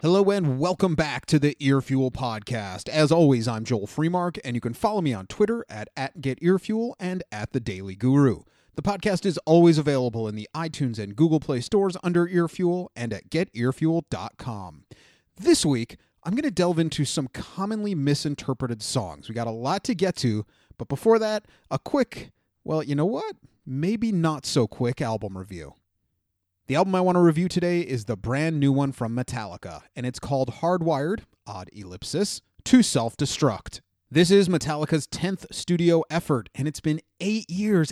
Hello and welcome back to the Earfuel Podcast. As always, I'm Joel Freemark, and you can follow me on Twitter at @GetEarfuel and @TheDailyGuru. The podcast is always available in the iTunes and Google Play stores under Earfuel and at GetEarfuel.com. This week, I'm going to delve into some commonly misinterpreted songs. We got a lot to get to, but before that, a quick, well, you know what? Maybe not so quick album review. The album I want to review today is the brand new one from Metallica, and it's called Hardwired, odd ellipsis, to Self-Destruct. This is Metallica's 10th studio effort, and it's been 8 years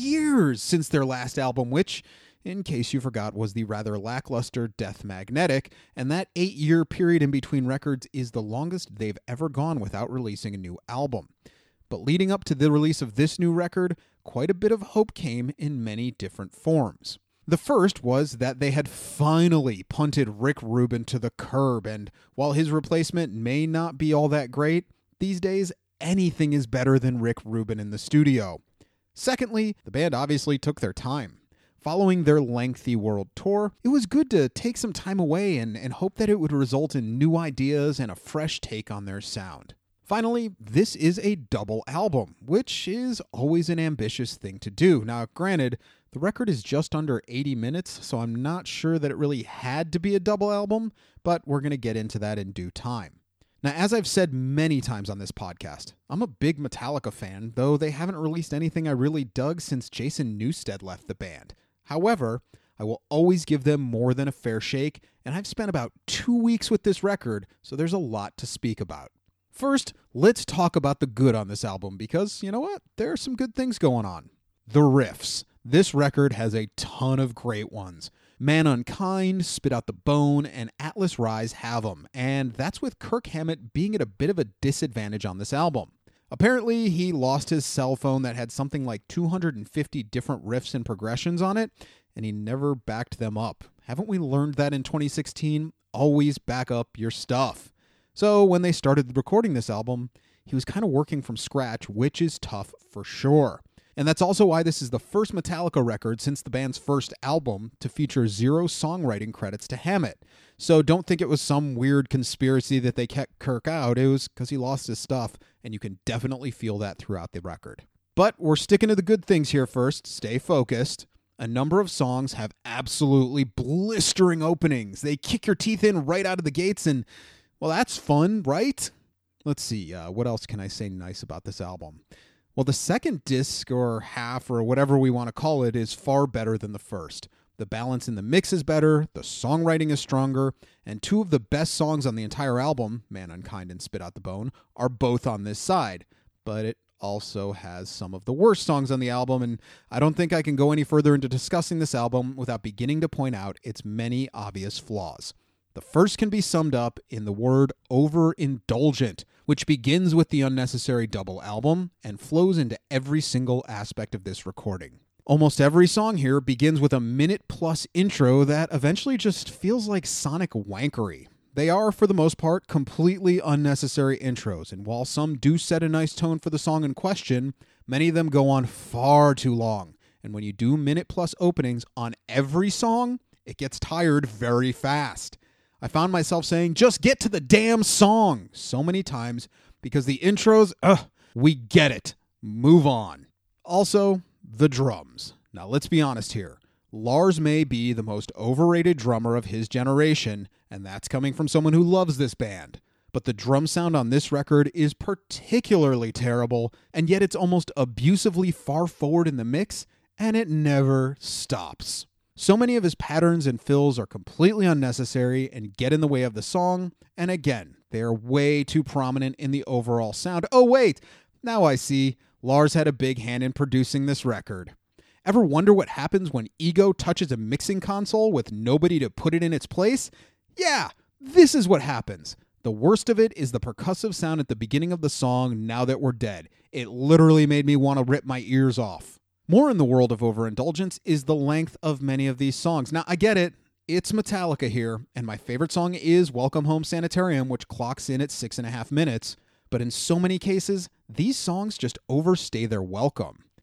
since their last album, which, in case you forgot, was the rather lackluster Death Magnetic, and that 8-year period in between records is the longest they've ever gone without releasing a new album. But leading up to the release of this new record, quite a bit of hope came in many different forms. The first was that they had finally punted Rick Rubin to the curb, and while his replacement may not be all that great, these days anything is better than Rick Rubin in the studio. Secondly, the band obviously took their time. Following their lengthy world tour, it was good to take some time away and hope that it would result in new ideas and a fresh take on their sound. Finally, this is a double album, which is always an ambitious thing to do. Now, granted, the record is just under 80 minutes, so I'm not sure that it really had to be a double album, but we're going to get into that in due time. Now, as I've said many times on this podcast, I'm a big Metallica fan, though they haven't released anything I really dug since Jason Newsted left the band. However, I will always give them more than a fair shake, and I've spent about 2 weeks with this record, so there's a lot to speak about. First, let's talk about the good on this album, because, you know what, there are some good things going on. The riffs. This record has a ton of great ones. Man Unkind, Spit Out the Bone, and Atlas Rise have 'em, and that's with Kirk Hammett being at a bit of a disadvantage on this album. Apparently, he lost his cell phone that had something like 250 different riffs and progressions on it, and he never backed them up. Haven't we learned that in 2016? Always back up your stuff. So when they started recording this album, he was kind of working from scratch, which is tough for sure. And that's also why this is the first Metallica record since the band's first album to feature 0 songwriting credits to Hammett. So don't think it was some weird conspiracy that they kept Kirk out. It was because he lost his stuff, and you can definitely feel that throughout the record. But we're sticking to the good things here first. Stay focused. A number of songs have absolutely blistering openings. They kick your teeth in right out of the gates, and, well, that's fun, right? Let's see, what else can I say nice about this album? Well, the second disc, or half, or whatever we want to call it, is far better than the first. The balance in the mix is better, the songwriting is stronger, and 2 of the best songs on the entire album, Man Unkind and Spit Out the Bone, are both on this side. But it also has some of the worst songs on the album, and I don't think I can go any further into discussing this album without beginning to point out its many obvious flaws. The first can be summed up in the word overindulgent, which begins with the unnecessary double album and flows into every single aspect of this recording. Almost every song here begins with a minute-plus intro that eventually just feels like sonic wankery. They are, for the most part, completely unnecessary intros, and while some do set a nice tone for the song in question, many of them go on far too long. And when you do minute-plus openings on every song, it gets tired very fast. I found myself saying, just get to the damn song so many times because the intros, we get it. Move on. Also, the drums. Now, let's be honest here. Lars may be the most overrated drummer of his generation, and that's coming from someone who loves this band. But the drum sound on this record is particularly terrible, and yet it's almost abusively far forward in the mix, and it never stops. So many of his patterns and fills are completely unnecessary and get in the way of the song, and again, they are way too prominent in the overall sound. Oh wait, now I see, Lars had a big hand in producing this record. Ever wonder what happens when ego touches a mixing console with nobody to put it in its place? Yeah, this is what happens. The worst of it is the percussive sound at the beginning of the song, Now That We're Dead. It literally made me want to rip my ears off. More in the world of overindulgence is the length of many of these songs. Now, I get it. It's Metallica here, and my favorite song is Welcome Home Sanitarium, which clocks in at 6.5 minutes. But in so many cases, these songs just overstay their welcome.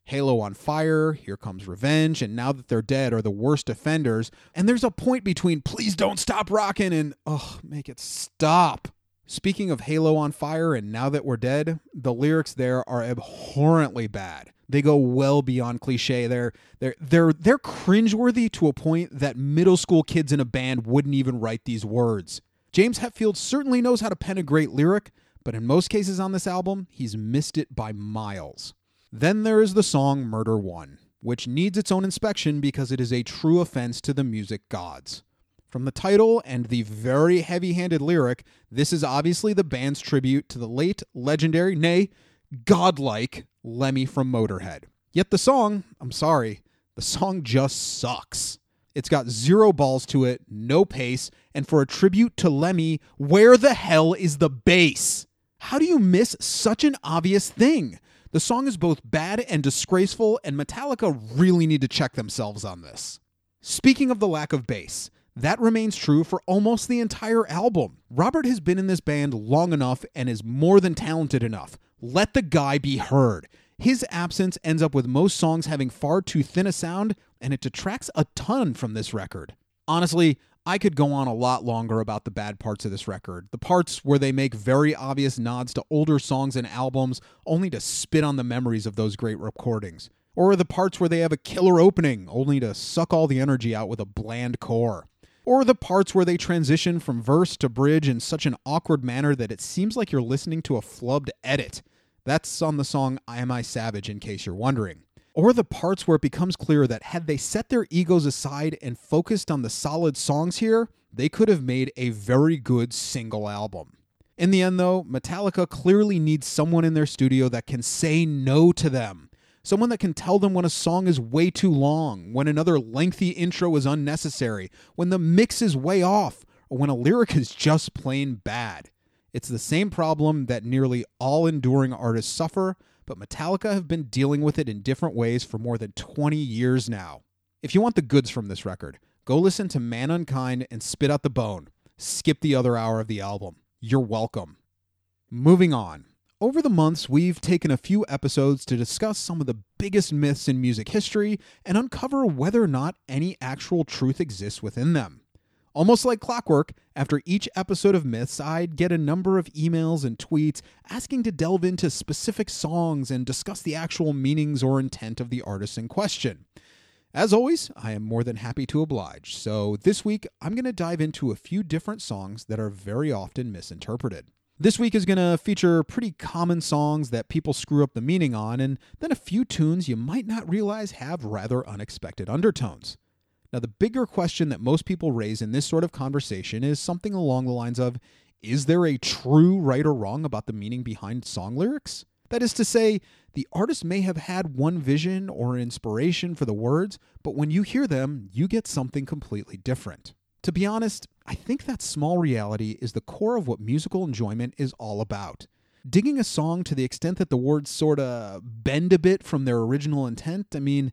Halo on Fire, Here Comes Revenge, and Now That They're Dead are the worst offenders, and there's a point between Please Don't Stop Rockin' and make it stop. Speaking of Halo on Fire and Now That We're Dead, the lyrics there are abhorrently bad. They go well beyond cliche. They're cringeworthy to a point that middle school kids in a band wouldn't even write these words. James Hetfield certainly knows how to pen a great lyric, but in most cases on this album, he's missed it by miles. Then there is the song Murder One, which needs its own inspection because it is a true offense to the music gods. From the title and the very heavy-handed lyric, this is obviously the band's tribute to the late, legendary, nay, godlike Lemmy from Motorhead. Yet the song just sucks. It's got zero balls to it, no pace, and for a tribute to Lemmy, where the hell is the bass? How do you miss such an obvious thing? The song is both bad and disgraceful, and Metallica really need to check themselves on this. Speaking of the lack of bass, that remains true for almost the entire album. Robert has been in this band long enough and is more than talented enough. Let the guy be heard. His absence ends up with most songs having far too thin a sound, and it detracts a ton from this record. Honestly, I could go on a lot longer about the bad parts of this record. The parts where they make very obvious nods to older songs and albums only to spit on the memories of those great recordings. Or the parts where they have a killer opening only to suck all the energy out with a bland core. Or the parts where they transition from verse to bridge in such an awkward manner that it seems like you're listening to a flubbed edit. That's on the song Am I Savage, in case you're wondering. Or the parts where it becomes clear that had they set their egos aside and focused on the solid songs here, they could have made a very good single album. In the end, though, Metallica clearly needs someone in their studio that can say no to them. Someone that can tell them when a song is way too long, when another lengthy intro is unnecessary, when the mix is way off, or when a lyric is just plain bad. It's the same problem that nearly all enduring artists suffer, but Metallica have been dealing with it in different ways for more than 20 years now. If you want the goods from this record, go listen to Man Unkind and Spit Out the Bone. Skip the other hour of the album. You're welcome. Moving on. Over the months, we've taken a few episodes to discuss some of the biggest myths in music history and uncover whether or not any actual truth exists within them. Almost like clockwork, after each episode of Myths, I'd get a number of emails and tweets asking to delve into specific songs and discuss the actual meanings or intent of the artists in question. As always, I am more than happy to oblige, so this week I'm going to dive into a few different songs that are very often misinterpreted. This week is going to feature pretty common songs that people screw up the meaning on, and then a few tunes you might not realize have rather unexpected undertones. Now, the bigger question that most people raise in this sort of conversation is something along the lines of, is there a true right or wrong about the meaning behind song lyrics? That is to say, the artist may have had one vision or inspiration for the words, but when you hear them, you get something completely different. To be honest, I think that small reality is the core of what musical enjoyment is all about. Digging a song to the extent that the words sorta bend a bit from their original intent,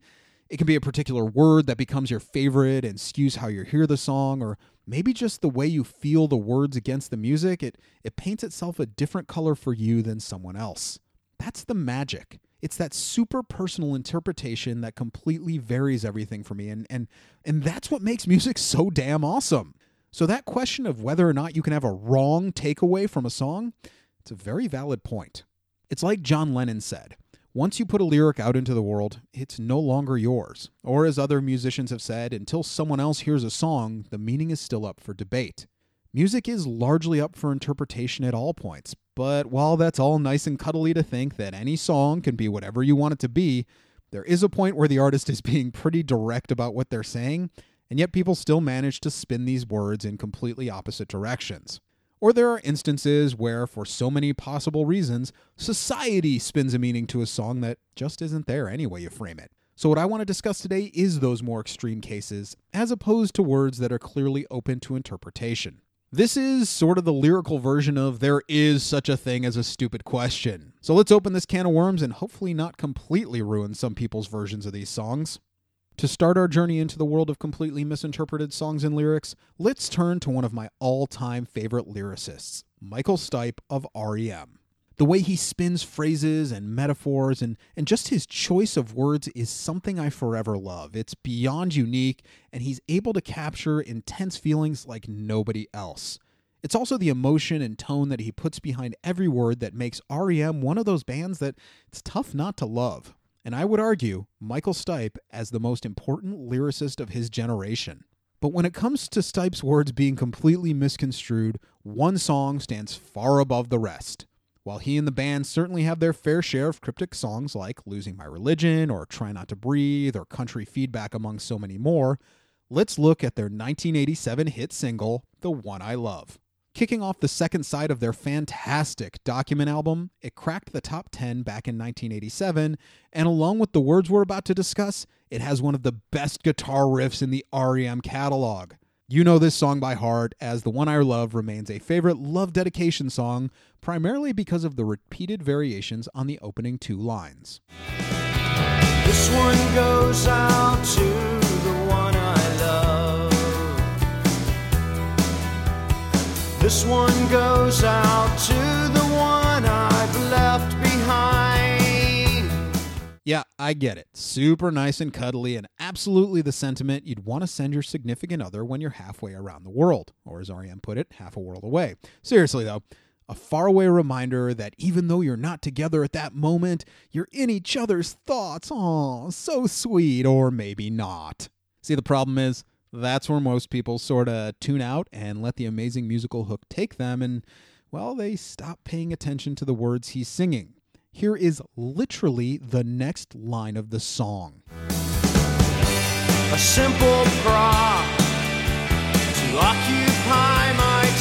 it can be a particular word that becomes your favorite and skews how you hear the song, or maybe just the way you feel the words against the music. It paints itself a different color for you than someone else. That's the magic. It's that super personal interpretation that completely varies everything for me, and that's what makes music so damn awesome. So that question of whether or not you can have a wrong takeaway from a song, it's a very valid point. It's like John Lennon said, once you put a lyric out into the world, it's no longer yours. Or as other musicians have said, until someone else hears a song, the meaning is still up for debate. Music is largely up for interpretation at all points, but while that's all nice and cuddly to think that any song can be whatever you want it to be, there is a point where the artist is being pretty direct about what they're saying, and yet people still manage to spin these words in completely opposite directions. Or there are instances where, for so many possible reasons, society spins a meaning to a song that just isn't there any way you frame it. So what I want to discuss today is those more extreme cases, as opposed to words that are clearly open to interpretation. This is sort of the lyrical version of there is such a thing as a stupid question. So let's open this can of worms and hopefully not completely ruin some people's versions of these songs. To start our journey into the world of completely misinterpreted songs and lyrics, let's turn to one of my all-time favorite lyricists, Michael Stipe of R.E.M. The way he spins phrases and metaphors and just his choice of words is something I forever love. It's beyond unique, and he's able to capture intense feelings like nobody else. It's also the emotion and tone that he puts behind every word that makes REM one of those bands that it's tough not to love. And I would argue Michael Stipe as the most important lyricist of his generation. But when it comes to Stipe's words being completely misconstrued, one song stands far above the rest. While he and the band certainly have their fair share of cryptic songs like Losing My Religion or Try Not to Breathe or Country Feedback among so many more, let's look at their 1987 hit single, The One I Love. Kicking off the second side of their fantastic Document album, it cracked the top 10 back in 1987, and along with the words we're about to discuss, it has one of the best guitar riffs in the REM catalog. You know this song by heart, as The One I Love remains a favorite love dedication song, primarily because of the repeated variations on the opening two lines. This one goes out to the one I love. This one goes out to the one I've left behind. Yeah, I get it. Super nice and cuddly, and absolutely the sentiment you'd want to send your significant other when you're halfway around the world, or as REM put it, half a world away. Seriously though, a faraway reminder that even though you're not together at that moment, you're in each other's thoughts. Aw, so sweet, or maybe not. See, the problem is, that's where most people sort of tune out and let the amazing musical hook take them, and, well, they stop paying attention to the words he's singing. Here is literally the next line of the song. A simple prop to occupy my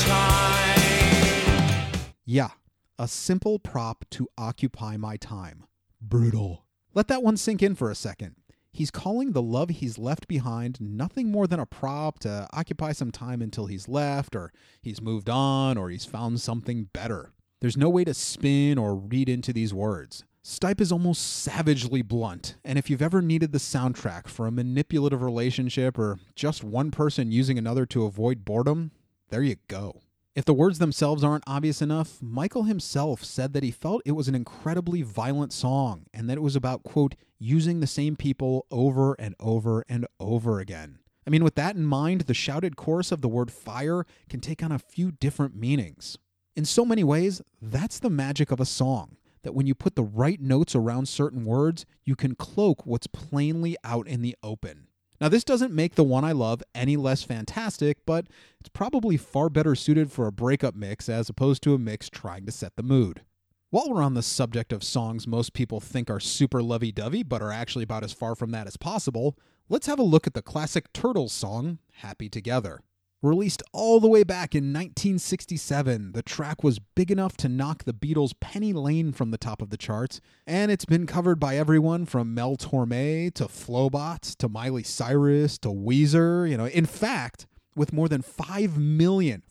time. Yeah, a simple prop to occupy my time. Brutal. Let that one sink in for a second. He's calling the love he's left behind nothing more than a prop to occupy some time until he's left, or he's moved on, or he's found something better. There's no way to spin or read into these words. Stipe is almost savagely blunt, and if you've ever needed the soundtrack for a manipulative relationship or just one person using another to avoid boredom, there you go. If the words themselves aren't obvious enough, Michael himself said that he felt it was an incredibly violent song and that it was about, quote, using the same people over and over and over again. I mean, with that in mind, the shouted chorus of the word fire can take on a few different meanings. In so many ways, that's the magic of a song, that when you put the right notes around certain words, you can cloak what's plainly out in the open. Now, this doesn't make The One I Love any less fantastic, but it's probably far better suited for a breakup mix as opposed to a mix trying to set the mood. While we're on the subject of songs most people think are super lovey-dovey but are actually about as far from that as possible, let's have a look at the classic Turtles song, Happy Together. Released all the way back in 1967, the track was big enough to knock the Beatles' Penny Lane from the top of the charts, and it's been covered by everyone from Mel Torme to Flowbots to Miley Cyrus to Weezer. In fact, with more than 5 million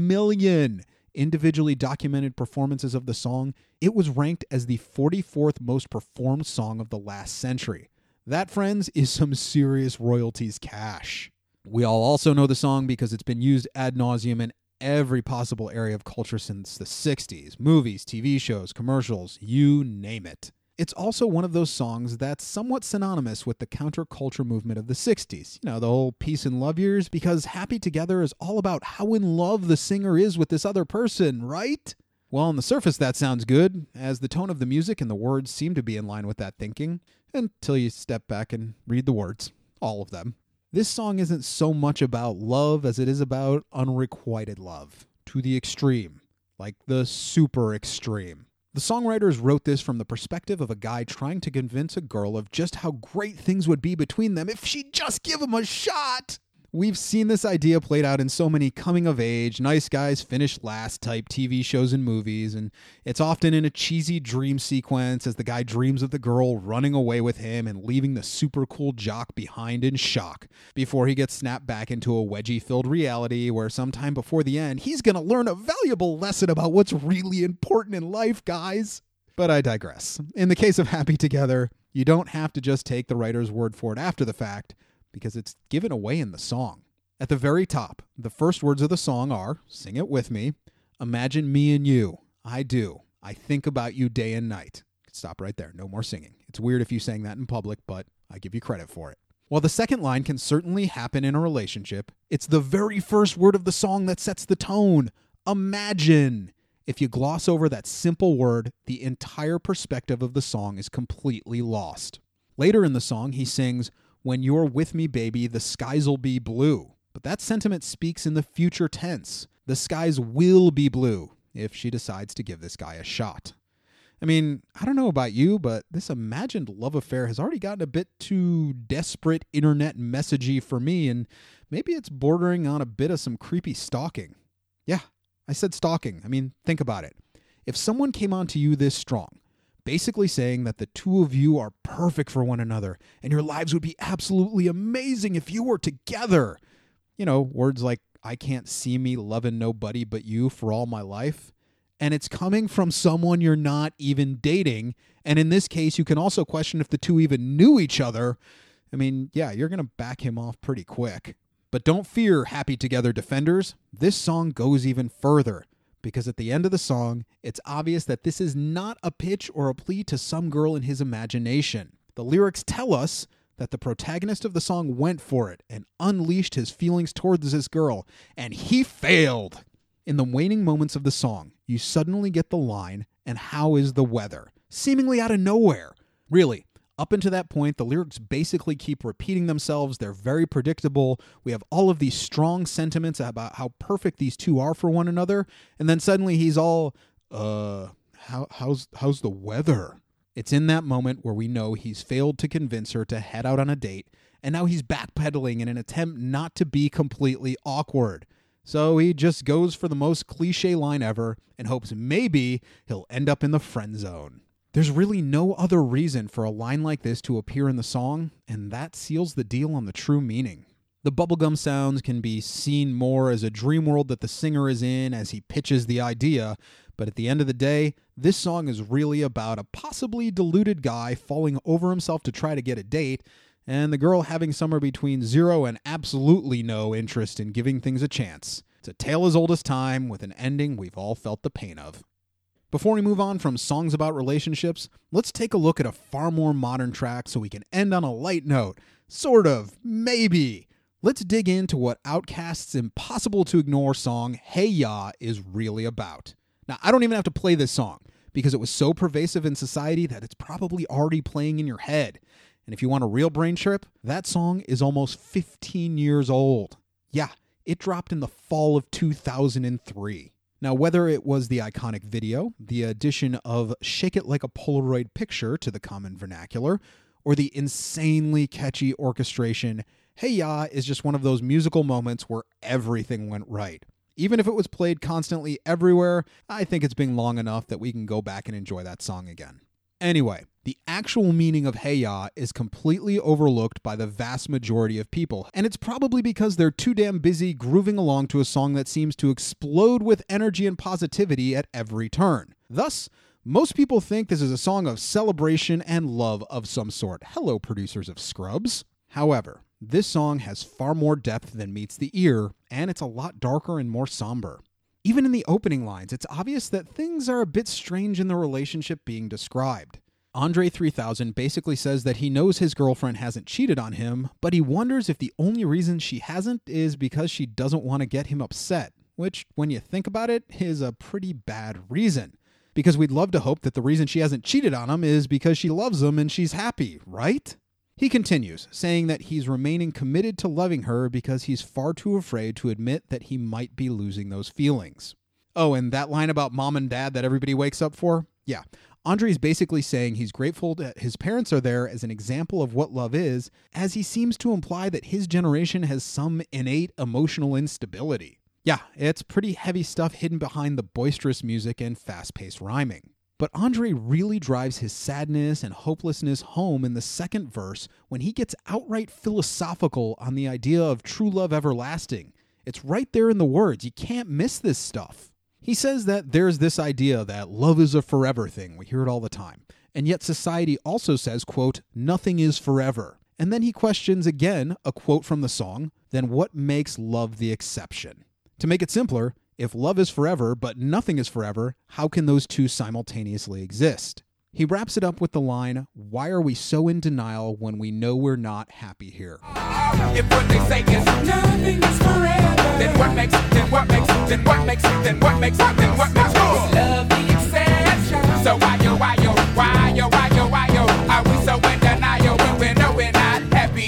individually documented performances of the song, it was ranked as the 44th most performed song of the last century. That, friends, is some serious royalties cash. We all also know the song because it's been used ad nauseum in every possible area of culture since the 60s. Movies, TV shows, commercials, you name it. It's also one of those songs that's somewhat synonymous with the counterculture movement of the 60s. The whole peace and love years, because Happy Together is all about how in love the singer is with this other person, right? Well, on the surface that sounds good, as the tone of the music and the words seem to be in line with that thinking, until you step back and read the words. All of them. This song isn't so much about love as it is about unrequited love, to the extreme, like the super extreme. The songwriters wrote this from the perspective of a guy trying to convince a girl of just how great things would be between them if she'd just give him a shot. We've seen this idea played out in so many coming-of-age, nice guys finish last type TV shows and movies, and it's often in a cheesy dream sequence as the guy dreams of the girl running away with him and leaving the super cool jock behind in shock before he gets snapped back into a wedgie-filled reality where sometime before the end, he's going to learn a valuable lesson about what's really important in life, guys. But I digress. In the case of Happy Together, you don't have to just take the writer's word for it after the fact, because it's given away in the song. At the very top, the first words of the song are, sing it with me, imagine me and you. I do. I think about you day and night. Stop right there. No more singing. It's weird if you sang that in public, but I give you credit for it. While the second line can certainly happen in a relationship, it's the very first word of the song that sets the tone. Imagine. If you gloss over that simple word, the entire perspective of the song is completely lost. Later in the song, he sings, "When you're with me, baby, the skies'll be blue." But that sentiment speaks in the future tense. The skies will be blue if she decides to give this guy a shot. I mean, I don't know about you, but this imagined love affair has already gotten a bit too desperate internet messagey for me, and maybe it's bordering on a bit of some creepy stalking. Yeah, I said stalking. I mean, think about it. If someone came on to you this strong, basically saying that the two of you are perfect for one another and your lives would be absolutely amazing if you were together. You know, words like, I can't see me loving nobody but you for all my life. And it's coming from someone you're not even dating. And in this case, you can also question if the two even knew each other. I mean, yeah, you're going to back him off pretty quick. But don't fear, happy together defenders. This song goes even further. Because at the end of the song, it's obvious that this is not a pitch or a plea to some girl in his imagination. The lyrics tell us that the protagonist of the song went for it and unleashed his feelings towards this girl. And he failed. In the waning moments of the song, you suddenly get the line, "And how is the weather?" seemingly out of nowhere. Really, up until that point, the lyrics basically keep repeating themselves. They're very predictable. We have all of these strong sentiments about how perfect these two are for one another. And then suddenly he's all, how's the weather? It's in that moment where we know he's failed to convince her to head out on a date. And now he's backpedaling in an attempt not to be completely awkward. So he just goes for the most cliche line ever and hopes maybe he'll end up in the friend zone. There's really no other reason for a line like this to appear in the song, and that seals the deal on the true meaning. The bubblegum sounds can be seen more as a dream world that the singer is in as he pitches the idea, but at the end of the day, this song is really about a possibly deluded guy falling over himself to try to get a date, and the girl having somewhere between zero and absolutely no interest in giving things a chance. It's a tale as old as time, with an ending we've all felt the pain of. Before we move on from songs about relationships, let's take a look at a far more modern track so we can end on a light note. Sort of, maybe. Let's dig into what Outkast's impossible to ignore song, "Hey Ya," is really about. Now, I don't even have to play this song, because it was so pervasive in society that it's probably already playing in your head. And if you want a real brain trip, that song is almost 15 years old. Yeah, it dropped in the fall of 2003. Now, whether it was the iconic video, the addition of "Shake It Like a Polaroid Picture" to the common vernacular, or the insanely catchy orchestration, "Hey Ya" is just one of those musical moments where everything went right. Even if it was played constantly everywhere, I think it's been long enough that we can go back and enjoy that song again. Anyway, the actual meaning of "Hey Ya" is completely overlooked by the vast majority of people, and it's probably because they're too damn busy grooving along to a song that seems to explode with energy and positivity at every turn. Thus, most people think this is a song of celebration and love of some sort. Hello, producers of Scrubs. However, this song has far more depth than meets the ear, and it's a lot darker and more somber. Even in the opening lines, it's obvious that things are a bit strange in the relationship being described. Andre 3000 basically says that he knows his girlfriend hasn't cheated on him, but he wonders if the only reason she hasn't is because she doesn't want to get him upset, which, when you think about it, is a pretty bad reason. Because we'd love to hope that the reason she hasn't cheated on him is because she loves him and she's happy, right? He continues, saying that he's remaining committed to loving her because he's far too afraid to admit that he might be losing those feelings. Oh, and that line about mom and dad that everybody wakes up for? Yeah, Andre's basically saying he's grateful that his parents are there as an example of what love is, as he seems to imply that his generation has some innate emotional instability. Yeah, it's pretty heavy stuff hidden behind the boisterous music and fast-paced rhyming. But Andre really drives his sadness and hopelessness home in the second verse when he gets outright philosophical on the idea of true love everlasting. It's right there in the words. You can't miss this stuff. He says that there's this idea that love is a forever thing. We hear it all the time. And yet society also says, quote, "Nothing is forever." And then he questions again, a quote from the song, then what makes love the exception? To make it simpler, If love is forever, but nothing is forever, how can those two simultaneously exist? He wraps it up with the line, "Why are we so in denial when we know we're not happy here?" If what they say is nothing is forever, then what makes love the exception? So why are we so in denial when we know we're not happy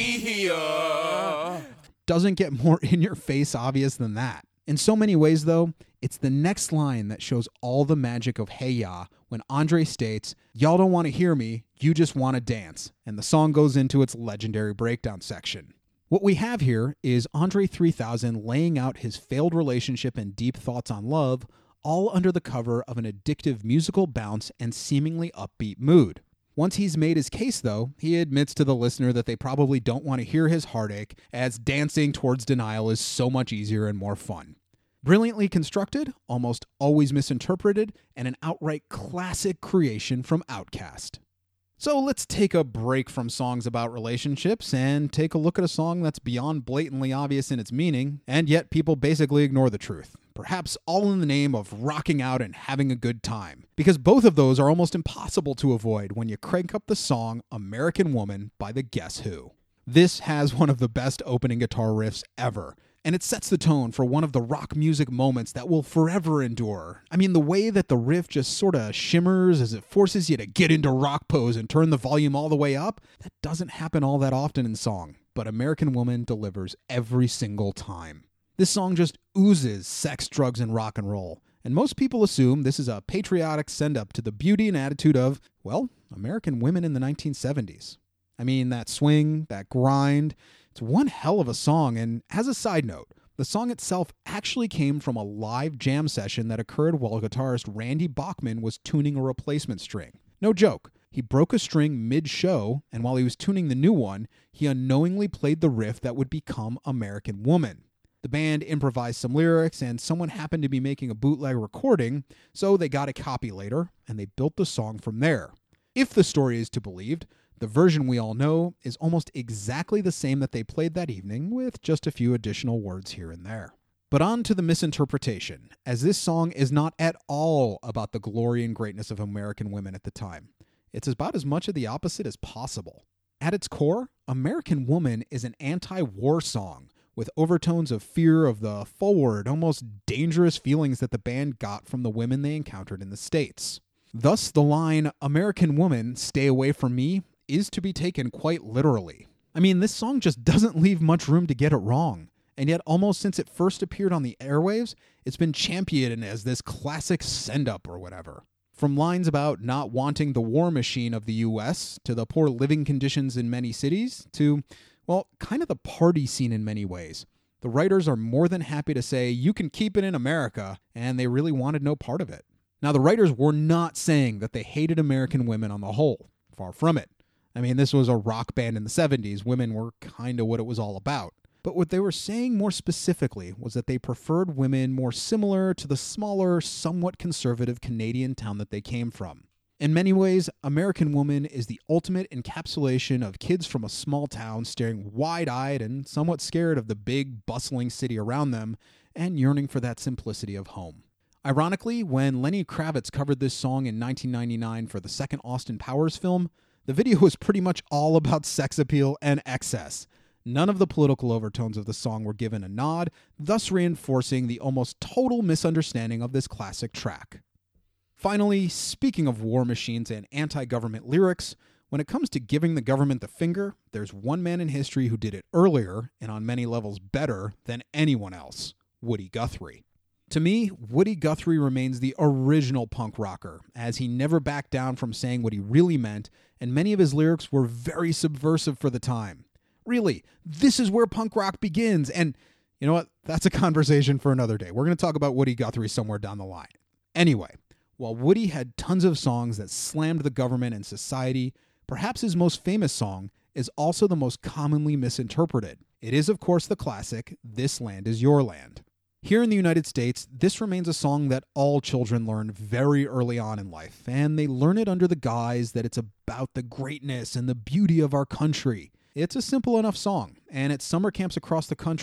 here? Doesn't get more in your face obvious than that. In so many ways, though, it's the next line that shows all the magic of Hey Ya when Andre states, "Y'all don't want to hear me, you just want to dance," and the song goes into its legendary breakdown section. What we have here is Andre 3000 laying out his failed relationship and deep thoughts on love, all under the cover of an addictive musical bounce and seemingly upbeat mood. Once he's made his case, though, he admits to the listener that they probably don't want to hear his heartache, as dancing towards denial is so much easier and more fun. Brilliantly constructed, almost always misinterpreted, and an outright classic creation from Outkast. So let's take a break from songs about relationships and take a look at a song that's beyond blatantly obvious in its meaning, and yet people basically ignore the truth. Perhaps all in the name of rocking out and having a good time. Because both of those are almost impossible to avoid when you crank up the song American Woman by the Guess Who. This has one of the best opening guitar riffs ever, and it sets the tone for one of the rock music moments that will forever endure. I mean, the way that the riff just sort of shimmers as it forces you to get into rock pose and turn the volume all the way up, that doesn't happen all that often in song, but American Woman delivers every single time. This song just oozes sex, drugs, and rock and roll, and most people assume this is a patriotic send-up to the beauty and attitude of, well, American women in the 1970s. I mean, that swing, that grind, it's one hell of a song, and as a side note, the song itself actually came from a live jam session that occurred while guitarist Randy Bachman was tuning a replacement string. No joke, he broke a string mid-show, and while he was tuning the new one, he unknowingly played the riff that would become American Woman. The band improvised some lyrics, and someone happened to be making a bootleg recording, so they got a copy later, and they built the song from there. If the story is to be believed, the version we all know is almost exactly the same that they played that evening, with just a few additional words here and there. But on to the misinterpretation, as this song is not at all about the glory and greatness of American women at the time. It's about as much of the opposite as possible. At its core, American Woman is an anti-war song, with overtones of fear of the forward, almost dangerous feelings that the band got from the women they encountered in the States. Thus, the line, "American Woman, stay away from me," is to be taken quite literally. I mean, this song just doesn't leave much room to get it wrong, and yet almost since it first appeared on the airwaves, it's been championed as this classic send-up or whatever. From lines about not wanting the war machine of the US, to the poor living conditions in many cities, to, well, kind of the party scene in many ways. The writers are more than happy to say, you can keep it in America, and they really wanted no part of it. Now, the writers were not saying that they hated American women on the whole. Far from it. I mean, this was a rock band in the 70s. Women were kind of what it was all about. But what they were saying more specifically was that they preferred women more similar to the smaller, somewhat conservative Canadian town that they came from. In many ways, American Woman is the ultimate encapsulation of kids from a small town staring wide-eyed and somewhat scared of the big, bustling city around them and yearning for that simplicity of home. Ironically, when Lenny Kravitz covered this song in 1999 for the second Austin Powers film, the video was pretty much all about sex appeal and excess. None of the political overtones of the song were given a nod, thus reinforcing the almost total misunderstanding of this classic track. Finally, speaking of war machines and anti-government lyrics, when it comes to giving the government the finger, there's one man in history who did it earlier, and on many levels better, than anyone else: Woody Guthrie. To me, Woody Guthrie remains the original punk rocker, as he never backed down from saying what he really meant, and many of his lyrics were very subversive for the time. Really, this is where punk rock begins, and you know what? That's a conversation for another day. We're going to talk about Woody Guthrie somewhere down the line. Anyway, while Woody had tons of songs that slammed the government and society, perhaps his most famous song is also the most commonly misinterpreted. It is, of course, the classic, "This Land Is Your Land." Here in the United States, this remains a song that all children learn very early on in life, and they learn it under the guise that it's about the greatness and the beauty of our country. It's a simple enough song, and at summer camps across the country,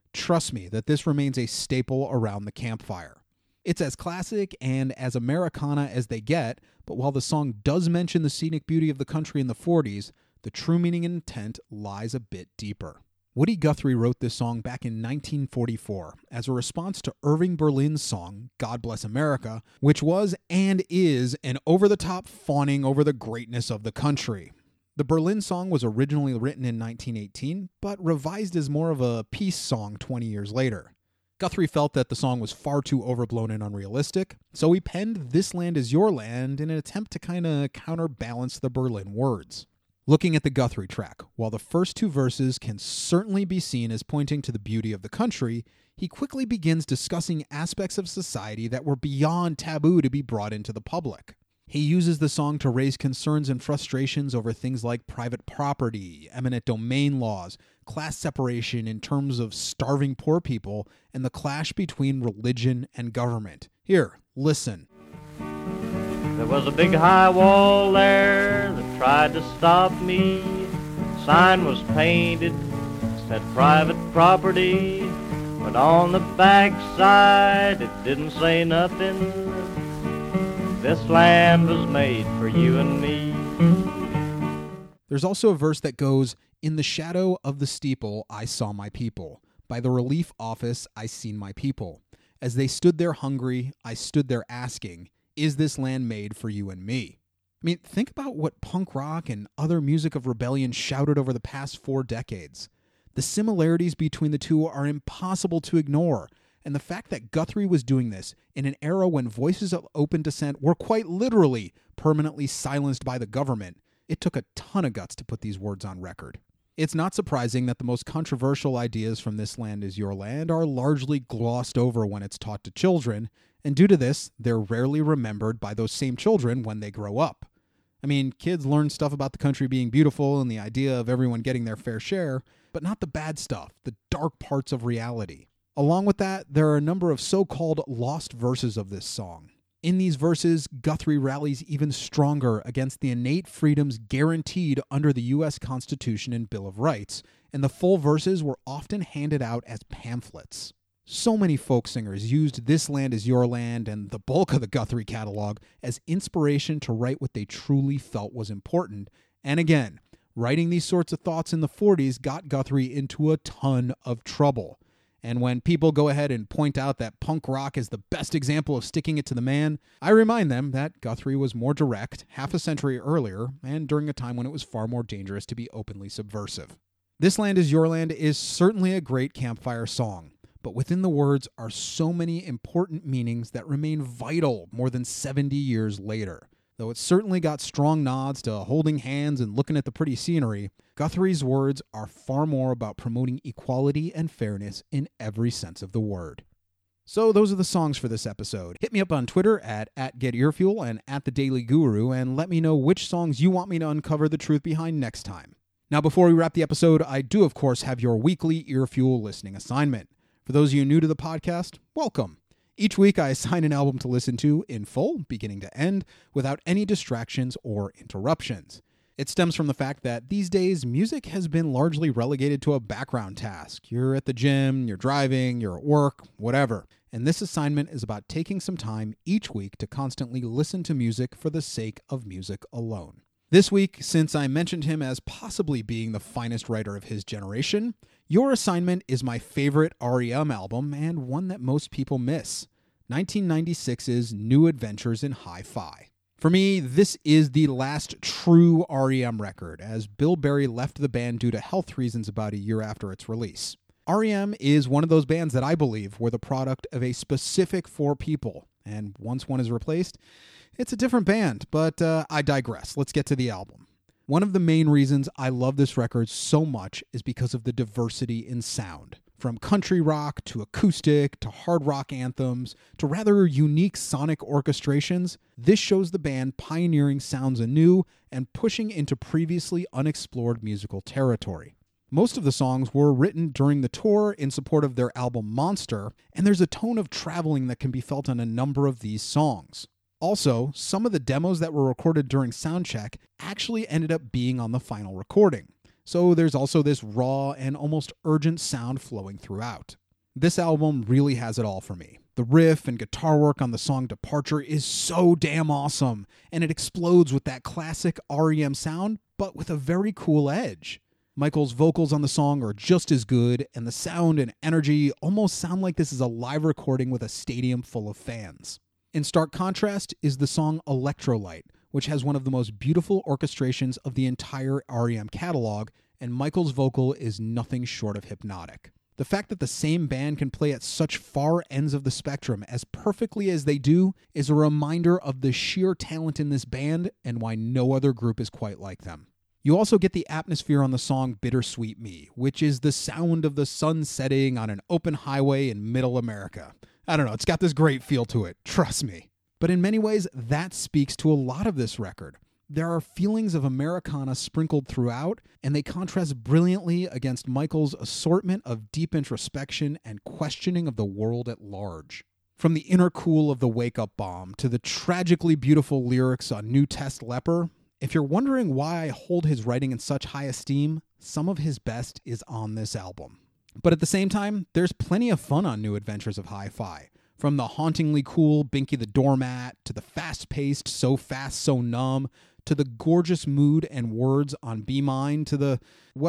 Trust me that this remains a staple around the campfire. It's as classic and as Americana as they get, but while the song does mention the scenic beauty of the country in the 40s, the true meaning and intent lies a bit deeper. Woody Guthrie wrote this song back in 1944 as a response to Irving Berlin's song, God Bless America, which was and is an over-the-top fawning over the greatness of the country. The Berlin song was originally written in 1918, but revised as more of a peace song 20 years later. Guthrie felt that the song was far too overblown and unrealistic, so he penned This Land Is Your Land in an attempt to kind of counterbalance the Berlin words. Looking at the Guthrie track, while the first two verses can certainly be seen as pointing to the beauty of the country, he quickly begins discussing aspects of society that were beyond taboo to be brought into the public. He uses the song to raise concerns and frustrations over things like private property, eminent domain laws, class separation in terms of starving poor people, and the clash between religion and government. Here, listen. There was a big high wall there that tried to stop me. Sign was painted, said private property, but on the back side it didn't say nothing. This land was made for you and me. There's also a verse that goes, In the shadow of the steeple I saw my people. By the relief office I seen my people. As they stood there hungry, I stood there asking, Is this land made for you and me? I mean, think about what punk rock and other music of rebellion shouted over the past 4 decades. The similarities between the two are impossible to ignore, and the fact that Guthrie was doing this in an era when voices of open dissent were quite literally permanently silenced by the government, it took a ton of guts to put these words on record. It's not surprising that the most controversial ideas from This Land Is Your Land are largely glossed over when it's taught to children, and due to this, they're rarely remembered by those same children when they grow up. I mean, kids learn stuff about the country being beautiful and the idea of everyone getting their fair share, but not the bad stuff, the dark parts of reality. Along with that, there are a number of so-called lost verses of this song. In these verses, Guthrie rallies even stronger against the innate freedoms guaranteed under the U.S. Constitution and Bill of Rights, and the full verses were often handed out as pamphlets. So many folk singers used This Land Is Your Land and the bulk of the Guthrie catalog as inspiration to write what they truly felt was important, and again, writing these sorts of thoughts in the 40s got Guthrie into a ton of trouble. And when people go ahead and point out that punk rock is the best example of sticking it to the man, I remind them that Guthrie was more direct half a century earlier and during a time when it was far more dangerous to be openly subversive. This Land Is Your Land is certainly a great campfire song, but within the words are so many important meanings that remain vital more than 70 years later. Though it certainly got strong nods to holding hands and looking at the pretty scenery, Guthrie's words are far more about promoting equality and fairness in every sense of the word. So those are the songs for this episode. Hit me up on Twitter at @GetEarFuel and @TheDailyGuru and let me know which songs you want me to uncover the truth behind next time. Now before we wrap the episode, I do of course have your weekly Earfuel listening assignment. For those of you new to the podcast, welcome. Each week, I assign an album to listen to in full, beginning to end, without any distractions or interruptions. It stems from the fact that these days, music has been largely relegated to a background task. You're at the gym, you're driving, you're at work, whatever. And this assignment is about taking some time each week to constantly listen to music for the sake of music alone. This week, since I mentioned him as possibly being the finest writer of his generation, your assignment is my favorite REM album and one that most people miss, 1996's New Adventures in Hi-Fi. For me, this is the last true REM record, as Bill Berry left the band due to health reasons about a year after its release. REM is one of those bands that I believe were the product of a specific 4 people, and once one is replaced, it's a different band, but I digress. Let's get to the album. One of the main reasons I love this record so much is because of the diversity in sound. From country rock to acoustic to hard rock anthems to rather unique sonic orchestrations, this shows the band pioneering sounds anew and pushing into previously unexplored musical territory. Most of the songs were written during the tour in support of their album Monster, and there's a tone of traveling that can be felt on a number of these songs. Also, some of the demos that were recorded during soundcheck actually ended up being on the final recording. so there's also this raw and almost urgent sound flowing throughout. This album really has it all for me. The riff and guitar work on the song Departure is so damn awesome, and it explodes with that classic REM sound, but with a very cool edge. Michael's vocals on the song are just as good, and the sound and energy almost sound like this is a live recording with a stadium full of fans. In stark contrast is the song Electrolyte, which has one of the most beautiful orchestrations of the entire REM catalog, and Michael's vocal is nothing short of hypnotic. The fact that the same band can play at such far ends of the spectrum as perfectly as they do is a reminder of the sheer talent in this band and why no other group is quite like them. You also get the atmosphere on the song Bittersweet Me, which is the sound of the sun setting on an open highway in middle America. I don't know, it's got this great feel to it, trust me. But in many ways, that speaks to a lot of this record. There are feelings of Americana sprinkled throughout, and they contrast brilliantly against Michael's assortment of deep introspection and questioning of the world at large. From the inner cool of the Wake Up Bomb to the tragically beautiful lyrics on New Test Leper, if you're wondering why I hold his writing in such high esteem, some of his best is on this album. But at the same time, there's plenty of fun on New Adventures of Hi-Fi. From the hauntingly cool Binky the Doormat, to the fast-paced So Fast, So Numb, to the gorgeous mood and words on Be Mine, to the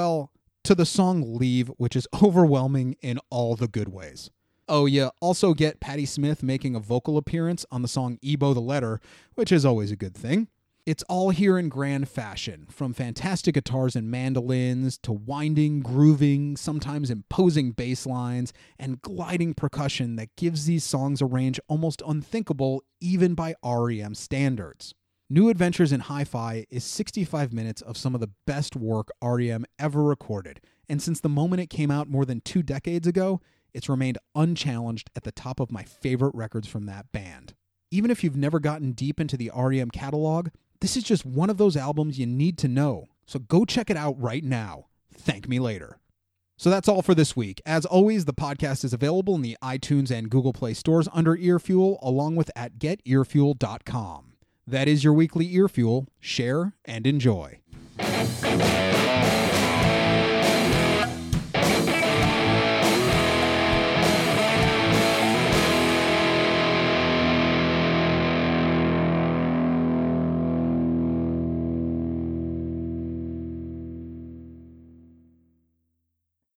song Leave, which is overwhelming in all the good ways. Oh, you also get Patti Smith making a vocal appearance on the song Ebo the Letter, which is always a good thing. It's all here in grand fashion, from fantastic guitars and mandolins to winding, grooving, sometimes imposing bass lines, and gliding percussion that gives these songs a range almost unthinkable even by REM standards. New Adventures in Hi-Fi is 65 minutes of some of the best work REM ever recorded, and since the moment it came out more than 2 decades ago, it's remained unchallenged at the top of my favorite records from that band. Even if you've never gotten deep into the REM catalog, this is just one of those albums you need to know, so go check it out right now. Thank me later. So that's all for this week. As always, the podcast is available in the iTunes and Google Play stores under Earfuel, along with at getearfuel.com. That is your weekly Earfuel. Share and enjoy.